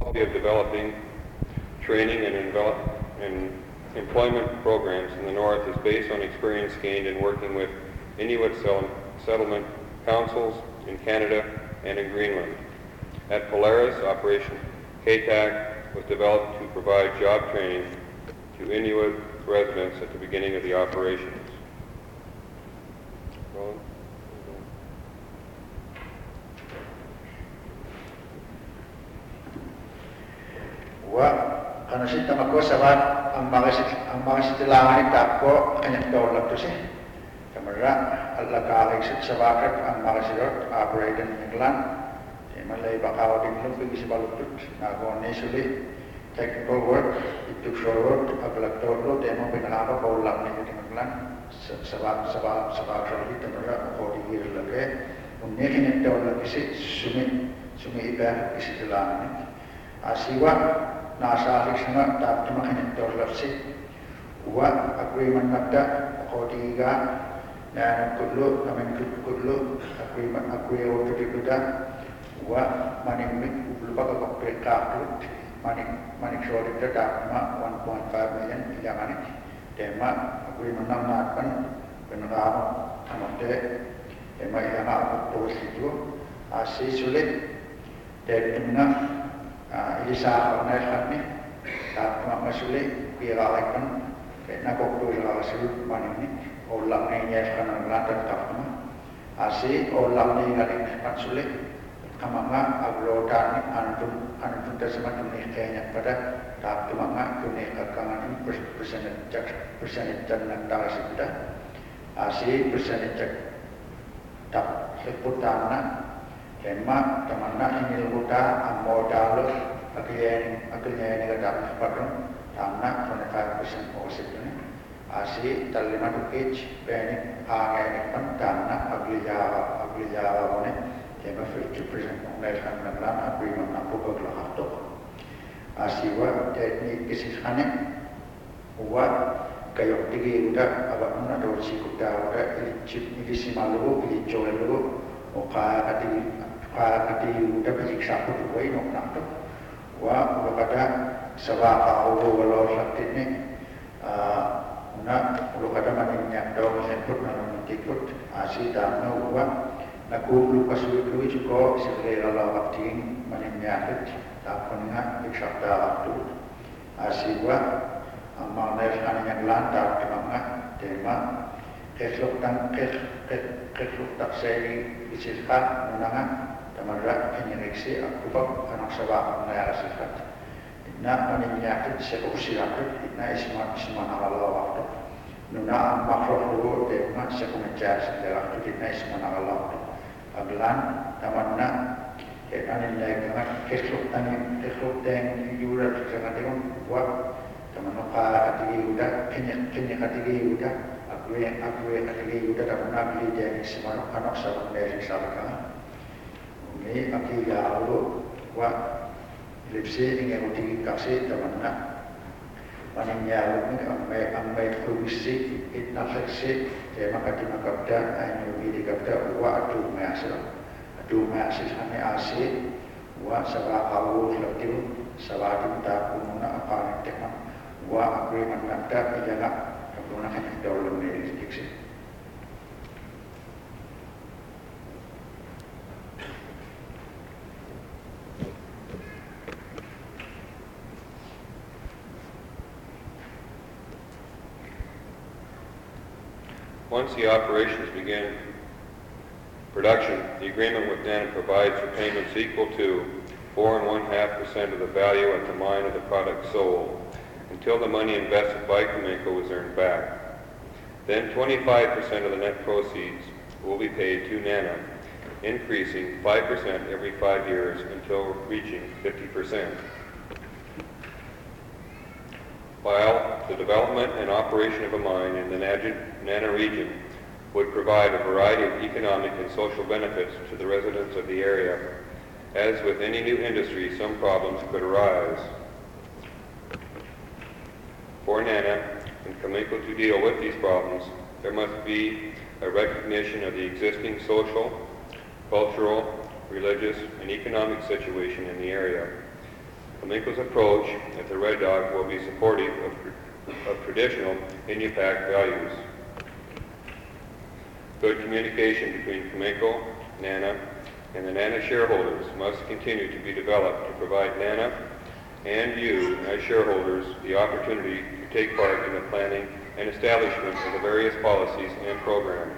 philosophy of developing training and employment programs in the North is based on experience gained in working with Inuit settlement councils in Canada and in Greenland. At Polaris, Operation KTAC was developed to provide job training to Inuit residents at the beginning of the operations. Karena kita mako sabat ang mga sitilangan tako kanyang dollar to si kamera alla kaalig sabakat ang mga silot operate in England di malay bakaw din lu pigi sibalutut nago initially technical work it took short work aglag tolo demo pinaka ko lang ni England sabak rin kamera ko di lagi unne kanyang dollar kasi sumi iba isitilangan asiwa nasa alis na tapos makinig dollar si uwa agreement nagda kodiga na nagkudlo namin kudlo agreement agreeo to dikuda uwa manimik lupa kakaprekaklut manik sorry da ma 1.5 million ilangan tema agreement naman peneramu amate tema ilangan to situ asi sulit dari tengah isa na kami at masuli piralakan na kokto la rasul manini olam niya kana latan tapma asi olam ni galing masuli kamanga aglodan antun tasman ni kanya pada tap tumanga kuni kakangan persenjakan na tagasida asi persenjakan tap seputana Tema temanna ini luta amodal akhirnya ini kadang padang tanah 25% positifnya asi terlima tukij benik ini pun tanah agliya ini tema 50% mengenai negara agreement aku bergerak tok asi wa teknik kisahnya wa kayak tinggi udah abang mana dosi kuda udah chip ini si malu ini coba oka kati udah beriksa aku juga ini nak tu, wah udah sebab aku kalau sakit ni, nak udah maninya dong sempur nanti ikut asyik dan wah nak lupa sulit juga segera lalu waktu maninya itu tak pernah beriksa tu asyik wah amal nafsu yang lantar memang tema kesluk tak seri isiskat menangan teman-teman penyereksi aku anak sebab menayar sifat. Ina maninya itu sekusirakut, ina isman Allah waktu. Nuna makhluk dulu tema sekumenjar sejarah itu ina isman Allah waktu. Aglan teman-teman ina nilai kesluk dan yurat sangat dengan buat teman-teman kati yuda kenya kati yuda aku kati yuda tak pernah beli dia semua anak sabun dari sahaja. Ini aku ya lalu buat lipsi ingin uji kasih teman-teman. Maninya amai komisi itnafeksi tema kati makabda ayu di kabda wa adu masih hanya asih wa sabah awal lebih sabah kita kumuna apa tema wa agreement makabda ijaga menggunakan dollar ini diksi. Once the operations begin production, the agreement with NANA provides for payments equal to 4.5% of the value at the mine of the product sold until the money invested by Cameco is earned back. Then 25% of the net proceeds will be paid to NANA, increasing 5% every 5 years until reaching 50%. While the development and operation of a mine in the NANA region would provide a variety of economic and social benefits to the residents of the area, as with any new industry, some problems could arise. For NANA and Cameco to deal with these problems, there must be a recognition of the existing social, cultural, religious, and economic situation in the area. Flamenco's approach at the Red Dog will be supportive of traditional Inupiaq values. Good communication between Flamenco, NANA, and the NANA shareholders must continue to be developed to provide NANA and you, as shareholders, the opportunity to take part in the planning and establishment of the various policies and programs.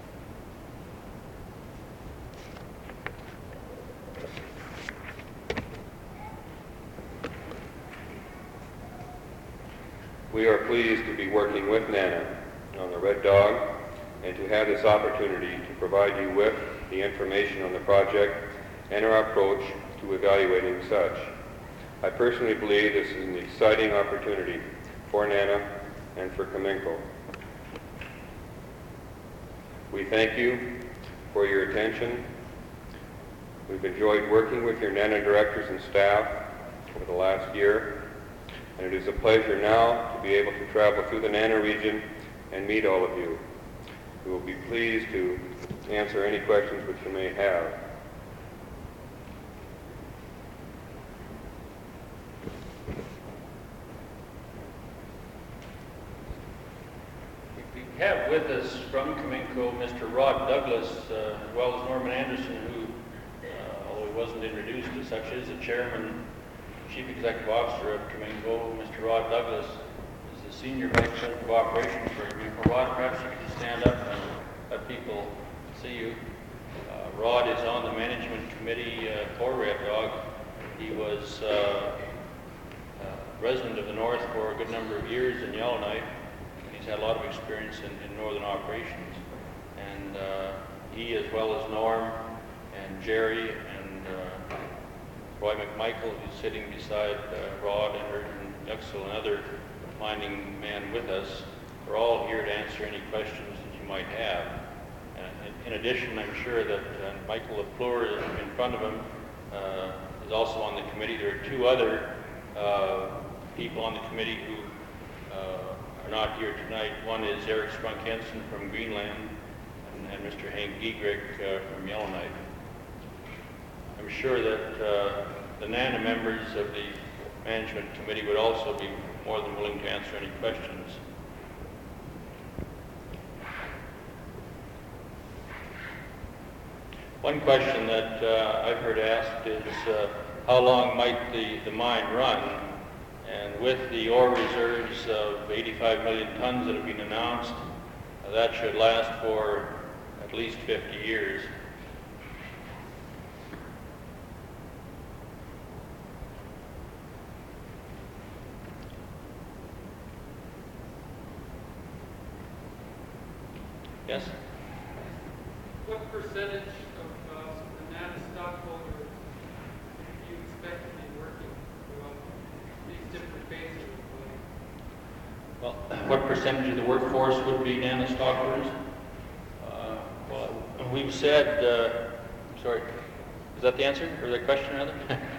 We are pleased to be working with NANA on the Red Dog and to have this opportunity to provide you with the information on the project and our approach to evaluating such. I personally believe this is an exciting opportunity for NANA and for Flamenco. We thank you for your attention. We've enjoyed working with your NANA directors and staff over the last year, and it is a pleasure now to be able to travel through the NANA region and meet all of you. We will be pleased to answer any questions which you may have. We have with us from Flamenco Mr. Rod Douglas, as well as Norman Anderson, who, although he wasn't introduced as such, is the chairman, chief executive officer of Flamenco. Mr. Rod Douglas is the senior vice president of operations for Flamenco. Rod, perhaps you could just stand up and let people see you. Rod is on the management committee for Red Dog. He was resident of the North for a good number of years in Yellowknife. He's had a lot of experience in northern operations. And he, as well as Norm and Jerry and Roy McMichael, who's sitting beside Rod, and Erden Yuxel, another mining man with us, are all here to answer any questions that you might have. In addition, I'm sure that Michael LaFleur in front of him is also on the committee. There are two other people on the committee who are not here tonight. One is Eric Sprunk-Henson from Greenland, and Mr. Hank Giegrick from Yellowknife. I'm sure that the NANA members of the management committee would also be more than willing to answer any questions. One question that I've heard asked is how long might the mine run? And with the ore reserves of 85 million tons that have been announced, that should last for at least 50 years. Yes? What percentage of the NANA stockholders do you expect to be working throughout these different phases of Well, what percentage of the workforce would be NANA stockholders? Well, we've said, sorry, is that the answer, or the question rather?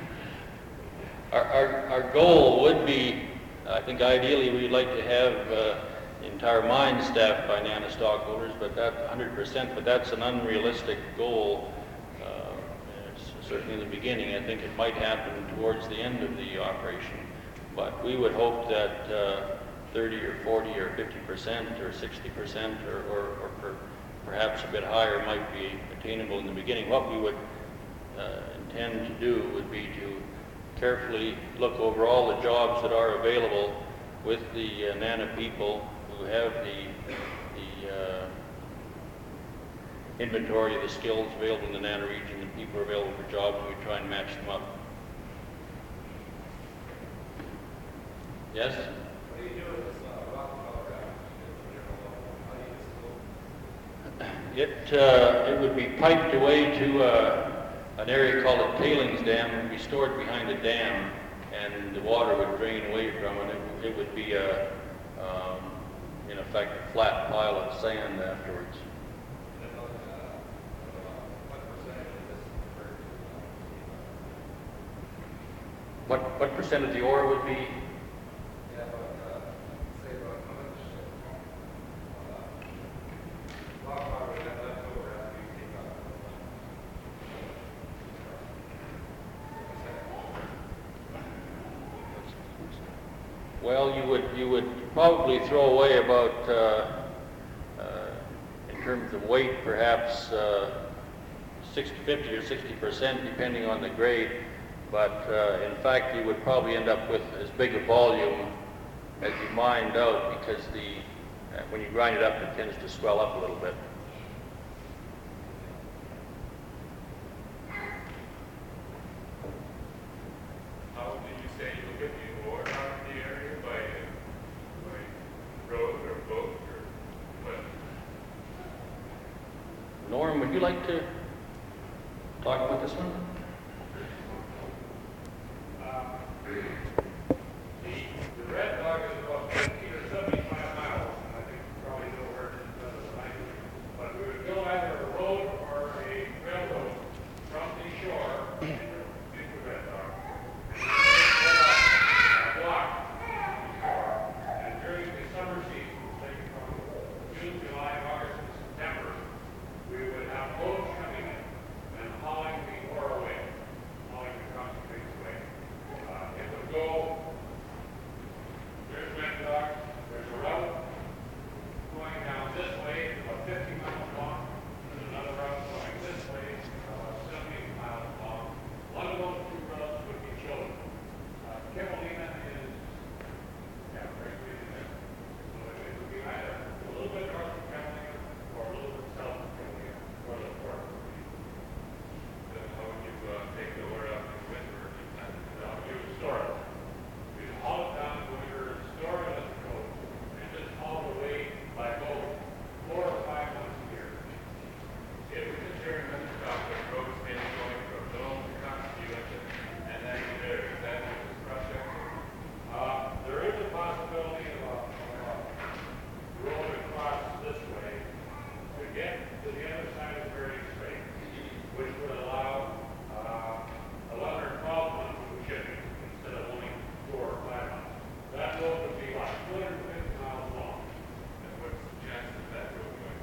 Our goal would be, I think ideally we'd like to have the entire mine staffed by NANA stockholders, but that 100%, but that's an unrealistic goal. Certainly in the beginning. I think it might happen towards the end of the operation, but we would hope that 30 or 40 or 50% or 60% or perhaps a bit higher might be attainable in the beginning. What we would intend to do would be to carefully look over all the jobs that are available with the NANA people who have the inventory of the skills available in the NANA region, and people are available for jobs, and we try and match them up. Yes? What do you do with this Rockefeller Act? It would be piped away to an area called a tailings dam. It would be stored behind a dam, and the water would drain away from it. It would be in effect, a flat pile of sand afterwards. What percent of the ore would be? Yeah, say about how much rock power we have left over after you take out. Well, you would probably throw away about, in terms of weight, perhaps 50 or 60%, depending on the grade. But in fact, you would probably end up with as big a volume as you mined out, because when you grind it up, it tends to swell up a little bit. How did you say you get the ore out of the area by road or boat or what? Norm, would you like to talk about this one? The Red Dog is about 50 or 75 miles, and I think you probably know where it is better than I do. But we would build either a road or a railroad from the shore into Red Dog. A block from the shore. And during the summer season, say from June, July, August, and September, we would have boats coming in and hauling the ore away, hauling the concentrates away. It would go, there's Red Dog, there's a route going down this way, about 50 miles long. There's another route going this way, about 70 miles long. One of those two routes would be chosen. Kivalina is, yeah, right there. So it would be either a little bit north of Kivalina or a little bit south of Kivalina, or the port would be. Then how would you take the ore out in winter? You would store it. You'd haul it down in winter, store it at the coast, and just haul it away by boat 4 or 5 months a year. It was just here in Mississauga, the roads maybe going from Nome to Constitution, and then there. Is that what this project? There is a possibility of a road across this way to get to the other side of Bering Strait, which would allow 11 or 12 months of shipping instead of only 4 or 5 months. That road would be like 250 miles long. And what's the chance of that road going?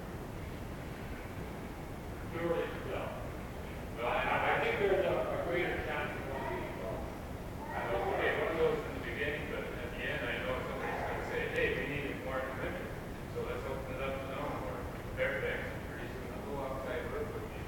Too early to tell. But I think there's a greater chance of one being wrong. I don't know if one goes in the beginning, but at the end, I know somebody's going to say, hey, we need more commitment. So let's open it up now or Fairfax. Pretty soon the whole outside road would be.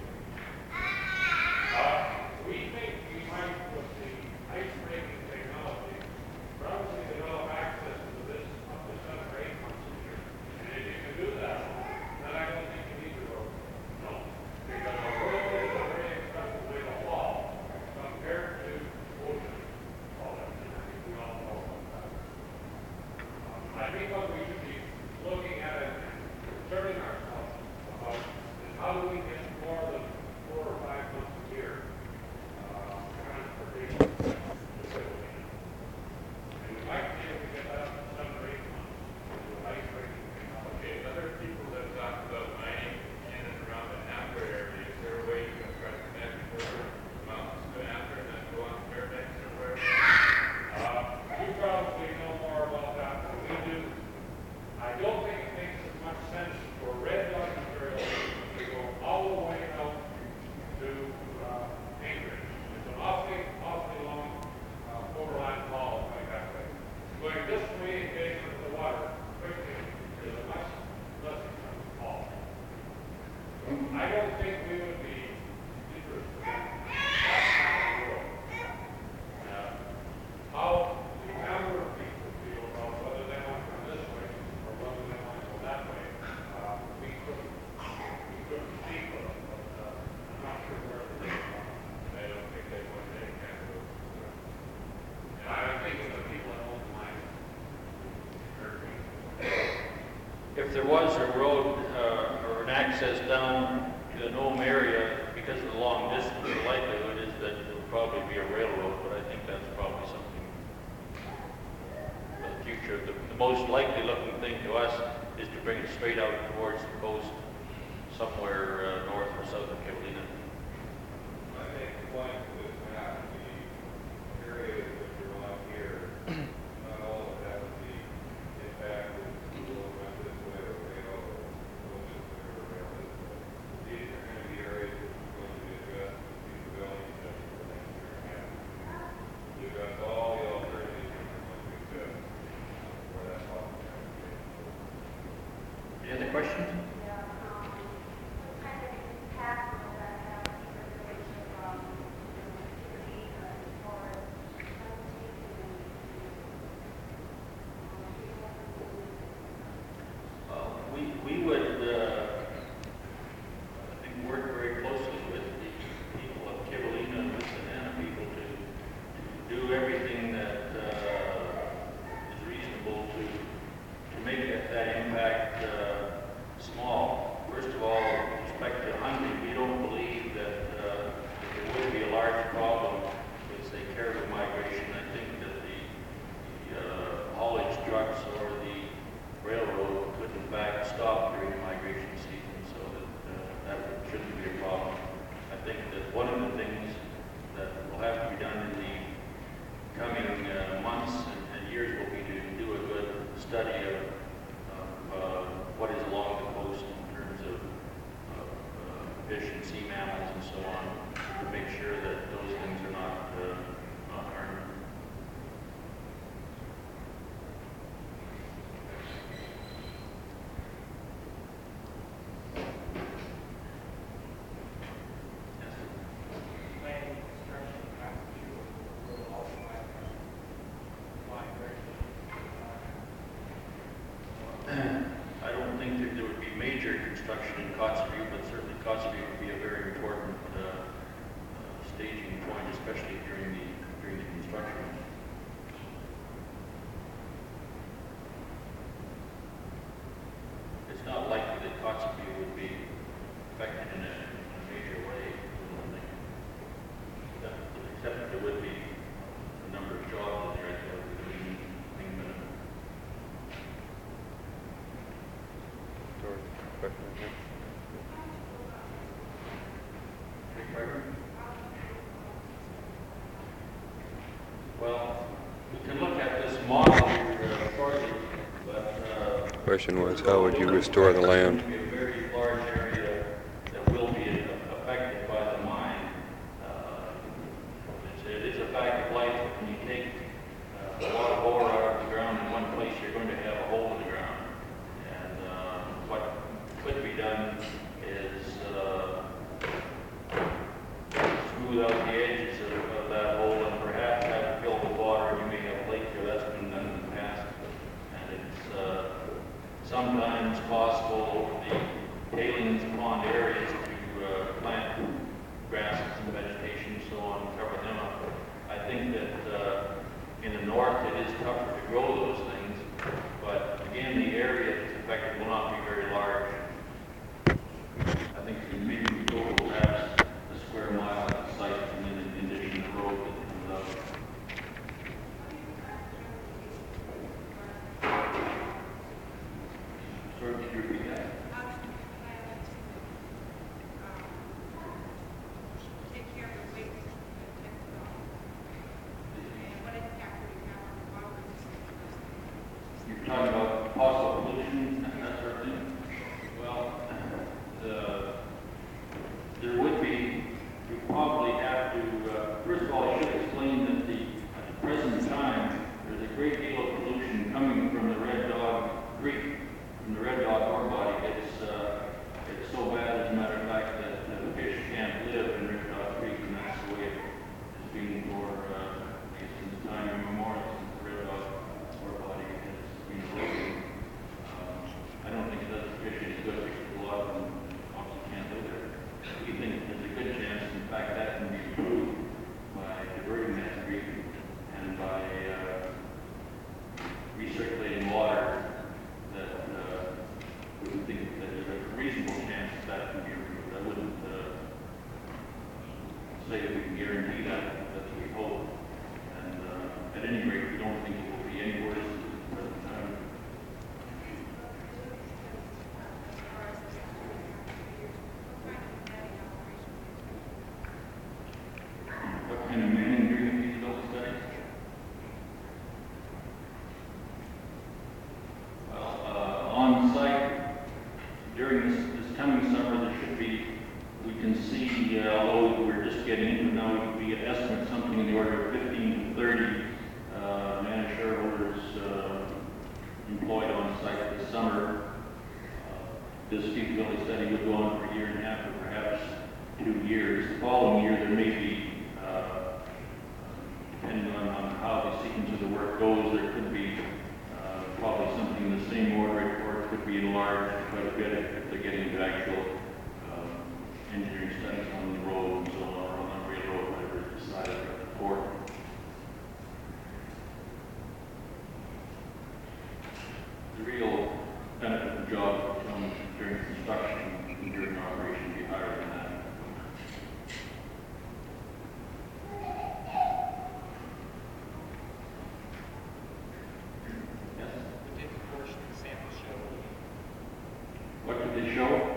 We think we might, with the ice breaking technology, probably develop access to this up to 7 or 8 months a year. And if you can do that, then I don't think you need the road. No. Because a road is a very expensive way to haul compared to ocean haulage. I think we all know about that. I think what we should be looking at and concerning ourselves about is how do we get more than 4 or 5 months a year transportation facility. And we'd like to be able to get that up to 7 or 8 months with ice breaking technology. And other people that talk about mining in and around the Apter area, is there a way you can try to connect further mountains to Apter and then go on to Fairbanks or wherever? You probably know more about that than we do. I don't think it makes as much sense for Red Dog material to go all the way out to Anchorage. It's an awfully long overland haul going that way. Going this way and getting into the water quickly is a much less expensive haul. I don't think we would be interested in that kind of road. How the number of people feel about whether they want to come this way or whether they want to go that way, we couldn't speak of, but I'm not sure where they are. I don't think they want any kind of road. And I'm thinking of people that own mine. If there was a road or an access down to the Nome area, because of the long distance, the likelihood is that it would probably be a railroad, but I think that's probably something for the future. The most likely looking thing to us is to bring it straight out towards the coast, somewhere north or south of Kivalina. I make the point with map, the area that you're on here, not all of that would be impacted to go around this way or way over, go this way or around this way. These are going to be areas that are going to be addressed with feasibility studies for the next year and a half. You've got all the alternatives that are going to exist. questions? We would, I think, work very closely with the people of Kivalina and the Savannah people to do everything that is reasonable to make that impact small. First of all, with respect to hunting, we don't believe that there would be a large problem with, say, caribou migration. I think that the haulage trucks or the railroad could in fact stop during migration season, so that shouldn't be a problem. I think that one of the things that will have to be done in the coming months and years will be to do a good study of what is along the coast in terms of fish and sea mammals and so on, to make sure that those things are not harmed. Planning, construction, will also have migration. I don't think that there would be major construction in Kotzebue, but certainly Kotzebue would be a very important staging point, especially during the construction. It's not likely that Kotzebue would be affected in a major way, I don't think. Except that there would be a number of jobs in there that would be minimum. George, question here? Well, we can look at this model here shortly, but Question was, how would you restore the land? It's going to be a very large area that will be affected by the mine. It is a fact of life that when you take a lot of ore out of the ground in one place, you're going to have a hole in the ground. And what could be done is smooth out the edges of that hole and perhaps have it filled with water. You may have a lake here. That's been done in the past. And it's sometimes possible over the tailings pond areas to plant grasses and vegetation and so on, cover them up. I think that in the north it is tougher to grow those things, but again, sequence of the work goes, there could be probably something in the same order, or it could be enlarged quite a bit if they're getting into actual engineering studies on the road and so on, or on the railroad, whatever is decided at the port. The real benefit of the job comes during construction and during operation be higher than that. What did they show?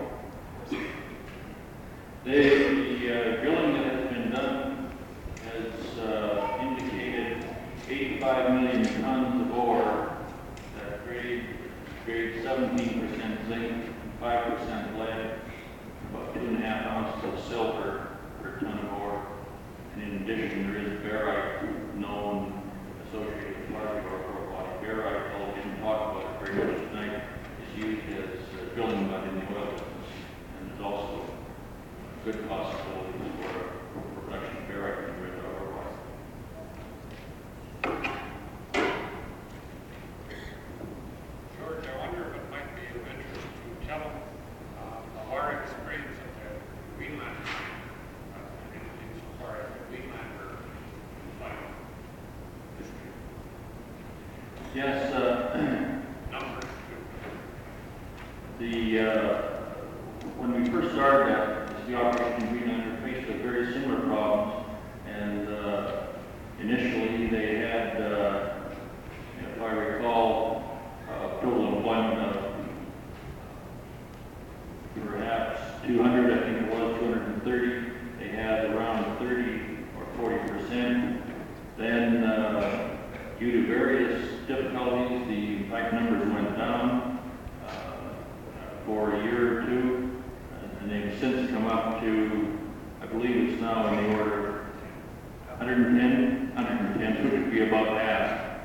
The drilling that has been done has indicated 85 million tons of ore that grade 17% zinc and 5% lead, about 2.5 ounces of silver per ton of ore. And in addition, there is barite known associated with part of the ore body. Barite, although we didn't talk about it very much tonight, is used as drilling mud in the oil business, and there's also good possibilities for production of barite in red ore body. George, I wonder if it might be of interest to tell them of our experience at the Greenland, insofar as the Greenlander final history. Yes, Numbers. when we first started the operation in Greenlander faced a very similar problems, and initially they had, if I recall, total employment of perhaps 200, I think it was 230. They had around 30 or 40%. Then, due to various difficulties, the in fact numbers went down for a year or two, and they've since come up to, I believe it's now in the order of 110, which would be about half.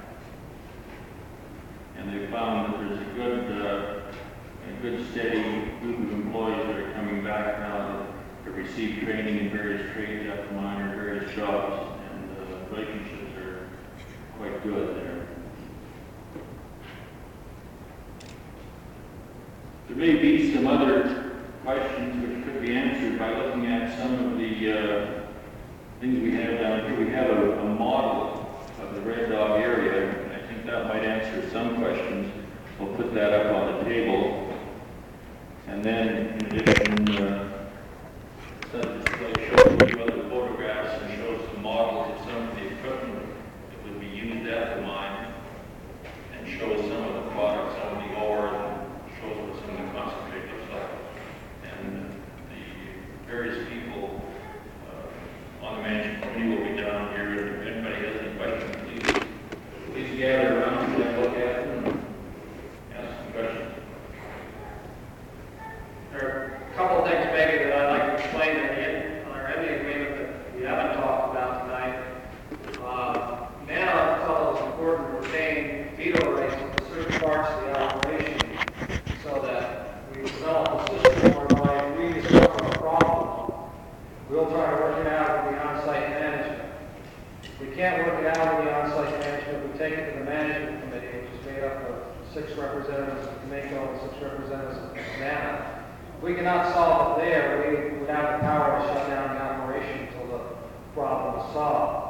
And they found that there's a good steady group of employees that are coming back now that receive training in various trades at the mine or various jobs, and the relationships are quite good there. There may be some other questions which could be answered by looking at some of the things we have down here. We have a model of the Red Dog area, and I think that might answer some questions. We'll put that up on the table. And then, in addition, the display shows a few other photographs and shows some models of some of the equipment that would be used at the mine, and shows some of the products, some of the ore, and shows what some of the concentrate looks like. And the various people on the management committee will be down here. If anybody has any questions, please gather around and look at them and ask some questions. There are a couple of things maybe that I'd like to explain on our ending agreement that we haven't talked about tonight. NANA felt it was important to retain veto rights for certain parts of the operation so that we develop a system whereby if we discover a problem, we'll try to work it out with the on-site management. If we can't work it out with the on-site management, we take it to the management committee, which is made up of 6 representatives of Cominco and 6 representatives of NANA. If we cannot solve it there, we would have the power to shut down the operation until the problem is solved.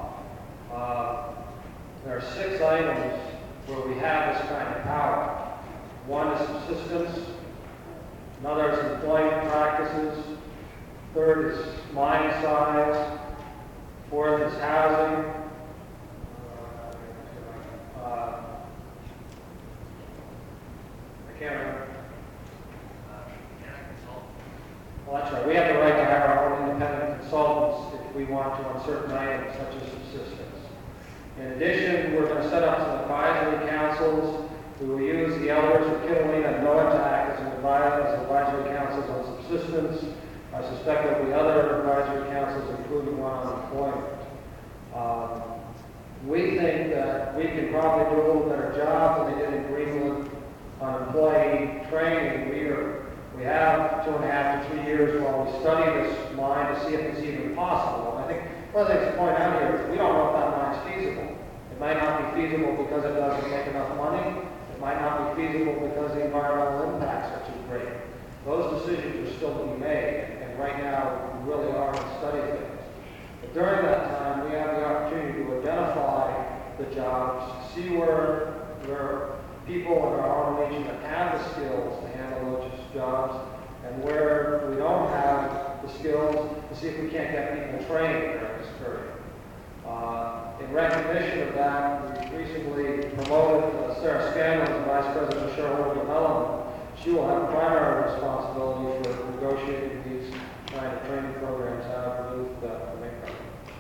There are 6 items where we have this kind of power. One is subsistence, another is employment practices, third is mine size, fourth is housing, I can't remember. Well, that's right. We have the right to hire our own independent consultants if we want to on certain items such as subsistence. In addition, we're going to set up some advisory councils. We will use the elders of Kittleene and Noatak as advisory councils on subsistence. I suspect there will be other advisory councils, including one on employment. We think that we can probably do a little better job than they did in Greenland on employee training. We have 2.5 to 3 years while we study this mine to see if it's even possible. And I think one of the things to point out here is we don't know if that mine's feasible. It might not be feasible because it doesn't make enough money. It might not be feasible because the environmental impacts are too great. Those decisions are still to be made, and right now, we really are to study things. But during that time, we have the opportunity to identify the jobs, see where there are people in our own region that have the skills to handle those jobs, and where we don't have the skills, to see if we can't get people trained during this period. In recognition of that, we recently promoted Sarah Scanlon as Vice President of Shareholder Development. She will have primary responsibility for negotiating these kind of training programs out with the Jamaica.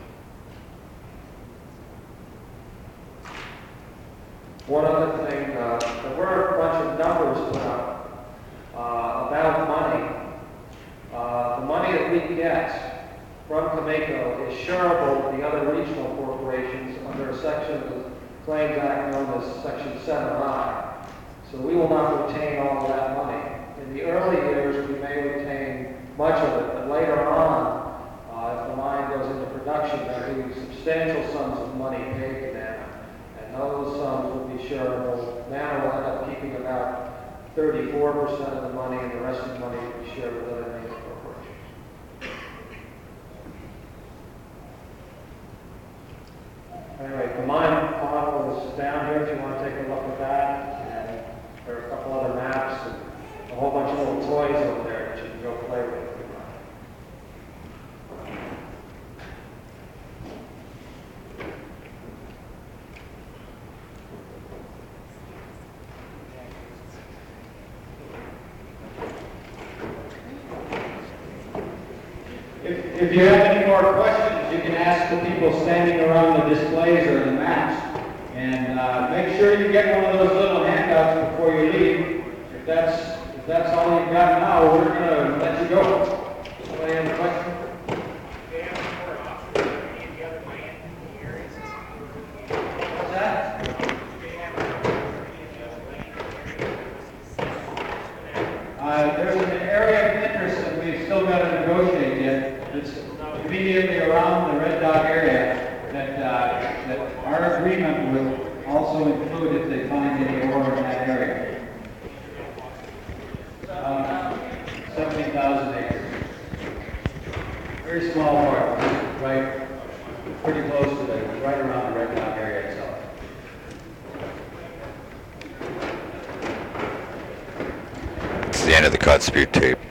One other thing, there were a bunch of numbers put up about money. The money that we get from Cameco is shareable with the other regional corporations under a section of the Claims Act known as Section 7I. So we will not retain all of that money. In the early years, we may retain much of it, but later on, if the mine goes into production, there will be substantial sums of money paid to NANA. And those sums will be shareable. NANA will end up keeping about 34% of the money, and the rest of the money will be shared with other major corporations. Anyway, the mine model is down here if you want to take a look at that. And there are a couple other maps and a whole bunch of little toys over there that you can go play with. If you have any more questions, you can ask the people standing around the displays or the maps. And make sure you get one of those little handouts before you leave. If that's all you've got now, we're going to let you go. Somebody have a question? What's that? There's an area of interest that we've still got to negotiate yet. It's immediately around the Red Dog area that our agreement will also include if they find any ore in that area. 17,000 acres. Very small part, right? Pretty close to right around the Red Dog area itself. It's the end of the Cut Speed tape.